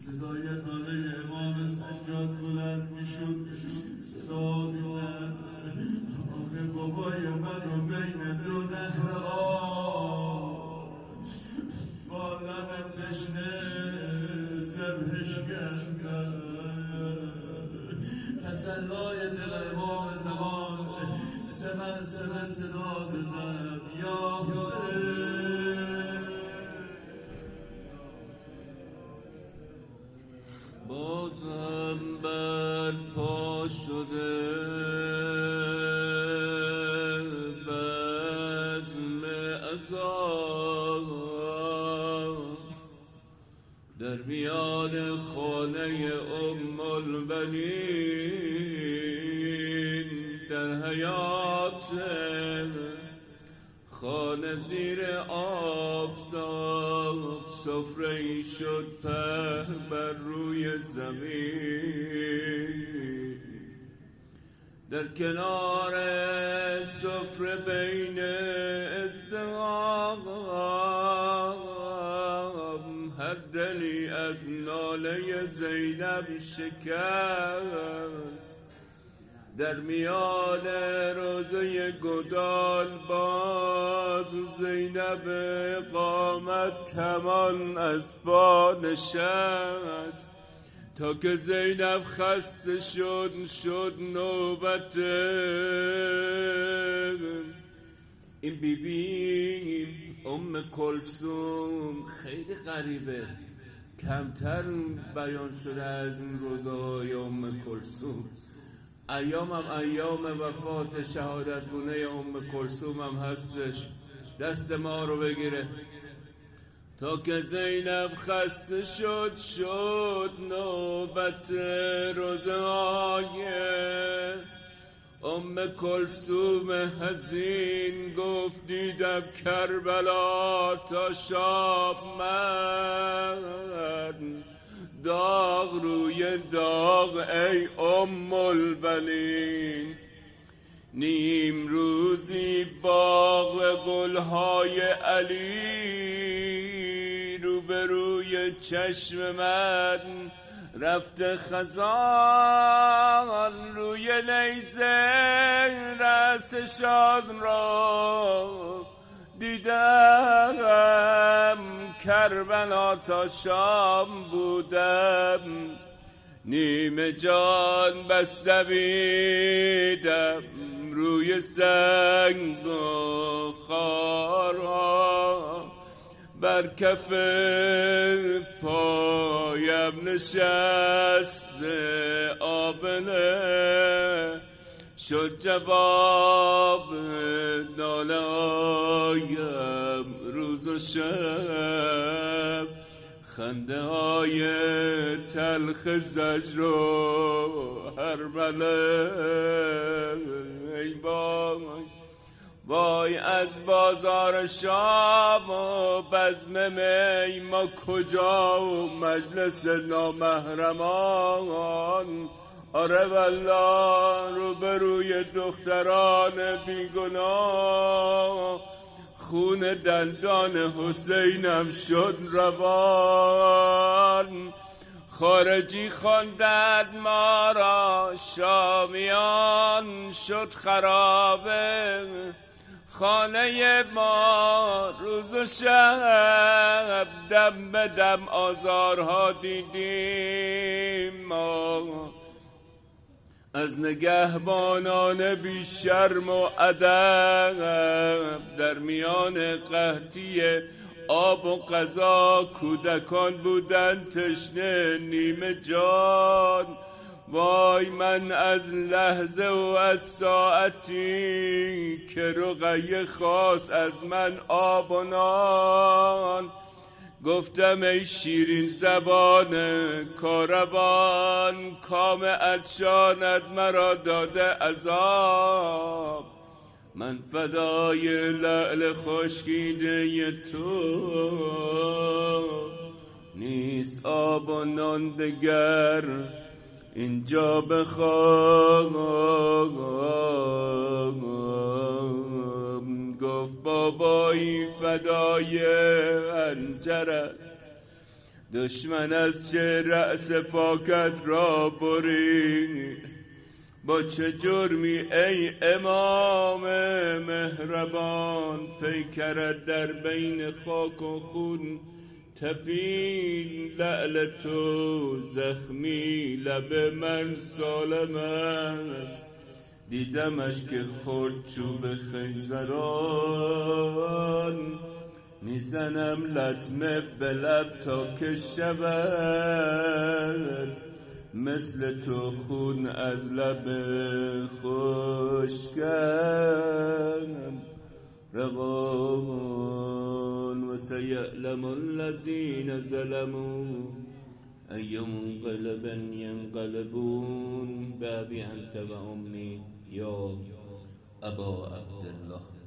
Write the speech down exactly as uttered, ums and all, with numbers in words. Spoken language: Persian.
صدای ناله امام سجاد بلند میشد، صدا میزد آخه بابای منو بین دو نهر آب با لب تشنه ذبحش کردن. تسلای دل امام زمان سه مرتبه صدا بزد یا حسین. بازم بر پا شده بزم عذاب در میان خانه ام البنین، در حیات خانه زیر آفتاب سفره‌ای شد په بر روی زمین. در کنار سفره بین ازدحام هر دلی از ناله زینب شکست. در میان روزه گدال باز زینب قامت کمان از پا نشست. تا که زینب خسته شد شد نوبت این بی بی ام کلثوم. خیلی غریبه، کمتر بیان شده از این روزهای ام کلثوم. ایام هم ایام وفات شهادت گونه ام کلثوم هم هستش. دست ما رو بگیره. تا که زینب خسته شد شد نوبت روزهای ام کلثوم حزین. گفت دیدم کربلا تا شاب من، داغ روی داغ ای ام البنین. نیم روزی باغ گلهای علی روبروی چشم من رفته خزان. روی نیزه رأسشان را دیدم، کربلا تا شام بودم. نیمه جان بستویدم روی سنگ و خارا، بر کف پایم نشست آبله. شد جواب ناله هایم روز و شب، خنده های تلخ زجر و هرمله. ای وای وای از بازار شام و بزم می ما کجا و مجلس نامحرمان. آره والله روبروی دختران بیگناه خون دندان حسینم شد روان. خارجی خواندند ما را شامیان، شد خرابه خانه ما روز و شب. دم به دم آزارها دیدیم ما از نگهبانان بی شرم و ادب. در میان قحطی آب و غذا کودکان بودن تشنه نیمه جان. وای من از لحظه و از ساعتی که رقیه خواست از من آب و نان. گفتم ای شیرین زبان کاروان، کام عطشانت مرا داده عذاب. من فدای لعل خشکیده تو، نیست آب و نان دگر اینجا بخوام. گفت بابایی فدای انجرت، دشمن از چه رأس پاکت را بری؟ با چه جرمی ای امام مهربان؟ پیکرت در بین خاک و خون تپید، لعل تو زخمی، لب من سالم است. دیدمش که خورد چوب خیزران، میزنم لطمه به لب تا که شود مثل تو خون از لب خشکم روان. و سیعلم الذین ظلموا ای منقلب ینقلبون. بابی انت و امی یا ابا عبدالله.